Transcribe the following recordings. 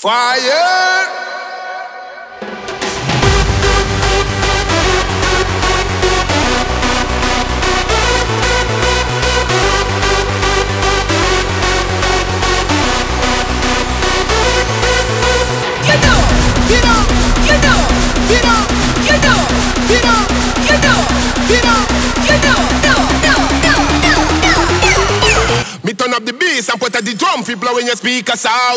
Fire! Me turn up the bass and put at the drum fi blowing your speakers out.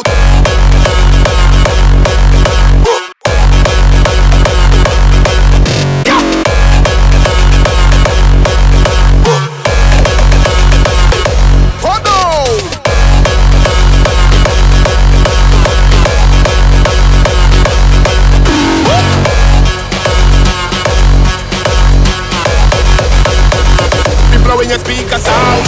Blowing your speakers out.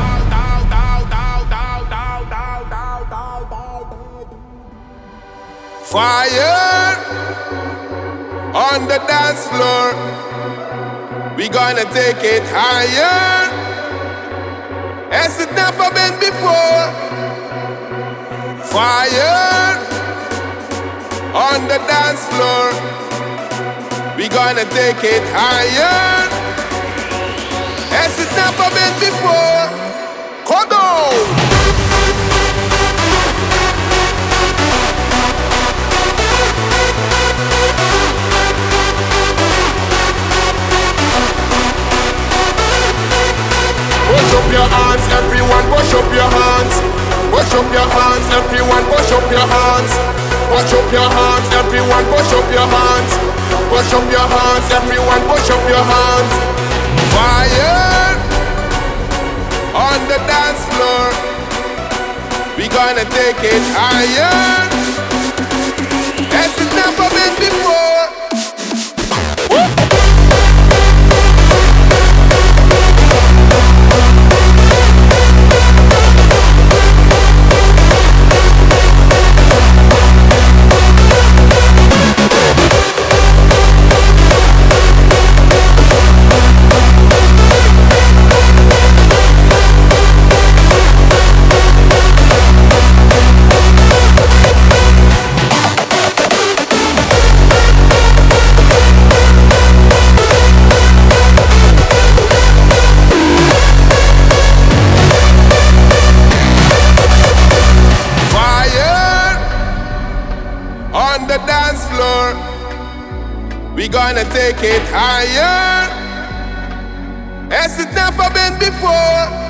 Fire on the dance floor. We gonna take it higher as it never been before. Fire on the dance floor. We gonna take it higher as it never been before. Come on! Push up your hands, everyone, push up your hands. Push up your hands, everyone, push up your hands. Push up your hands, everyone, push up your hands. Push up your hands, everyone, push up your hands. Fire on the dance floor. We gonna take it higher as it never been before. On the dance floor, we gonna take it higher as it never been before.